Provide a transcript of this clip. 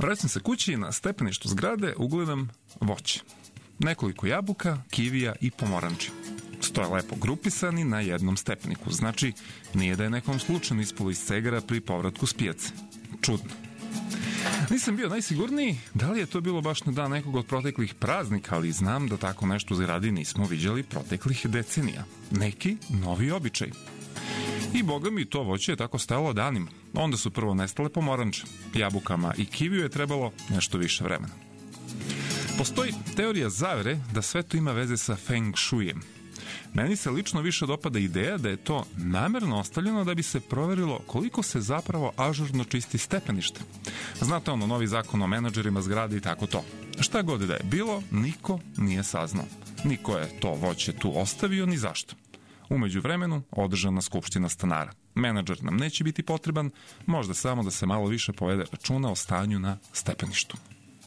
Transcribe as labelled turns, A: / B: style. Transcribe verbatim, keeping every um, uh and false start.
A: Vraćam se kući i na stepeništu zgrade ugledam voće. Nekoliko jabuka, kivija i pomoranči. Stoje lepo grupisani na jednom stepeniku. Znači, nije da je nekom slučajno ispalo iz cegara pri povratku s pijace. Čudno. Nisam bio najsigurniji da li je to bilo baš na dan nekog od proteklih praznika, ali znam da tako nešto u zgradi nismo viđali proteklih decenija. Neki novi običaj. I boga mi, to voće je tako stajalo danima. Onda su prvo nestale pomoranče. Jabukama i kiviju je trebalo nešto više vremena. Postoji teorija zavere da sve to ima veze sa feng shuijem. Meni se lično više dopada ideja da je to namerno ostavljeno da bi se proverilo koliko se zapravo ažurno čisti stepenište. Znate ono, novi zakon o menadžerima zgrade i tako to. Šta god da je bilo, niko nije saznao. Niko je to voće tu ostavio ni zašto. Umeđu vremenu održana skupština stanara. Menadžer nam neće biti potreban, možda samo da se malo više povede računa o stanju na stepeništu.